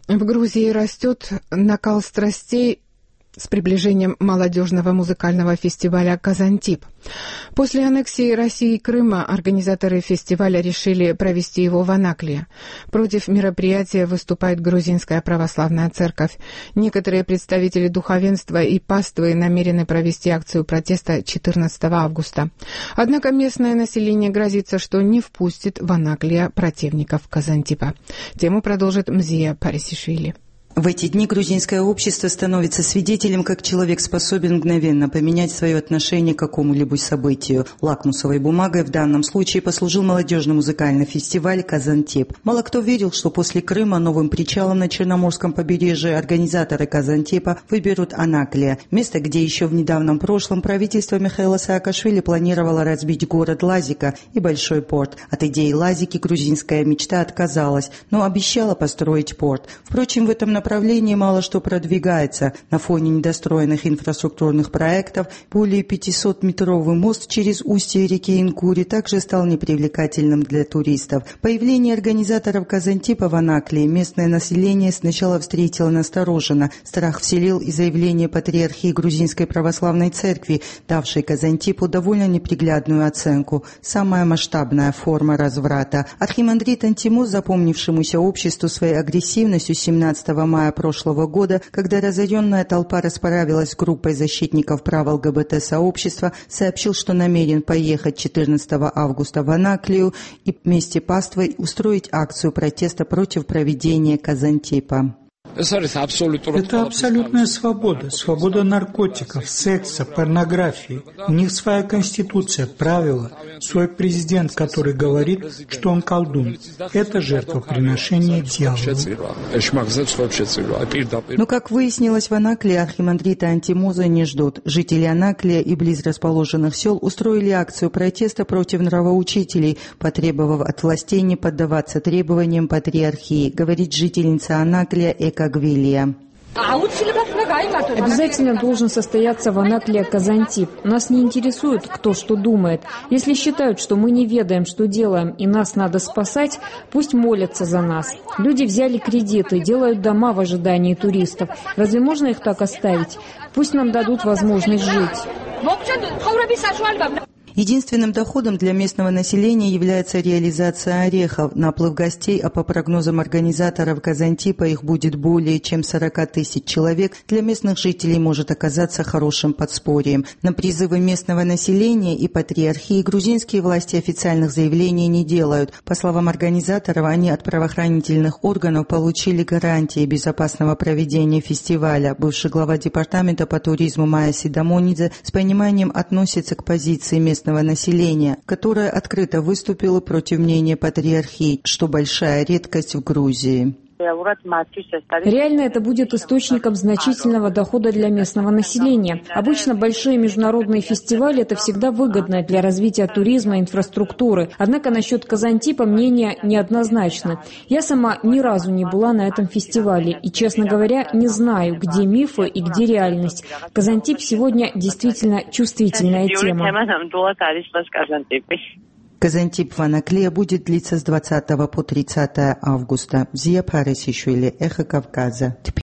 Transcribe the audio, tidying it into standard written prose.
В Грузии растет накал страстей с приближением молодежного музыкального фестиваля «Казантип». После аннексии России Крыма организаторы фестиваля решили провести его в Анаклии. Против мероприятия выступает Грузинская православная церковь. Некоторые представители духовенства и паствы намерены провести акцию протеста 14 августа. Однако местное население грозится, что не впустит в Анаклия противников Казантипа. Тему продолжит Мзия Парисишвили. В эти дни грузинское общество становится свидетелем, как человек способен мгновенно поменять свое отношение к какому-либо событию. Лакмусовой бумагой в данном случае послужил молодежный музыкальный фестиваль «Казантип». Мало кто верил, что после Крыма новым причалом на Черноморском побережье организаторы «Казантипа» выберут Анаклия, место, где еще в недавнем прошлом правительство Михаила Саакашвили планировало разбить город Лазика и большой порт. От идеи Лазики грузинская мечта отказалась, но обещала построить порт. Впрочем, в этом направлении мало что продвигается. На фоне недостроенных инфраструктурных проектов более 500-метровый мост через устье реки Инкури также стал непривлекательным для туристов. Появление организаторов Казантипа в Анаклии местное население сначала встретило настороженно. Страх вселил и заявление патриархии Грузинской православной церкви, давшей Казантипу довольно неприглядную оценку. Самая масштабная форма разврата. Архимандрит Антимоз, запомнившемуся обществу своей агрессивностью 17 мая прошлого года, когда разоренная толпа расправилась с группой защитников прав ЛГБТ-сообщества, сообщил, что намерен поехать 14 августа в Анаклию и вместе с паствой устроить акцию протеста против проведения Казантипа. Это абсолютная свобода. Свобода наркотиков, секса, порнографии. У них своя конституция, правила, свой президент, который говорит, что он колдун. Это жертвоприношение дьяволу. Но, как выяснилось, в Анаклии архимандрита Антимоза не ждут. Жители Анаклия и близ расположенных сел устроили акцию протеста против нравоучителей, потребовав от властей не поддаваться требованиям патриархии, говорит жительница Анаклия Эка Гвилия. Обязательно должен состояться в Анаклии Казантип. Нас не интересует, кто что думает. Если считают, что мы не ведаем, что делаем, и нас надо спасать, пусть молятся за нас. Люди взяли кредиты, делают дома в ожидании туристов. Разве можно их так оставить? Пусть нам дадут возможность жить. Единственным доходом для местного населения является реализация орехов. Наплыв гостей, а по прогнозам организаторов Казантипа их будет более чем 40 тысяч человек, для местных жителей может оказаться хорошим подспорьем. На призывы местного населения и патриархии грузинские власти официальных заявлений не делают. По словам организаторов, они от правоохранительных органов получили гарантии безопасного проведения фестиваля. Бывший глава департамента по туризму Майя Сидамонидзе с пониманием относится к позиции местного населения, которое открыто выступило против мнения патриархии, что большая редкость в Грузии. Реально это будет источником значительного дохода для местного населения. Обычно большие международные фестивали – это всегда выгодно для развития туризма и инфраструктуры. Однако насчет Казантипа мнения неоднозначны. Я сама ни разу не была на этом фестивале и, честно говоря, не знаю, где мифы и где реальность. Казантип сегодня действительно чувствительная тема. Казантип в Анаклии будет длиться с 20 по 30 августа. Мзия Парисишвили, Эхо Кавказа.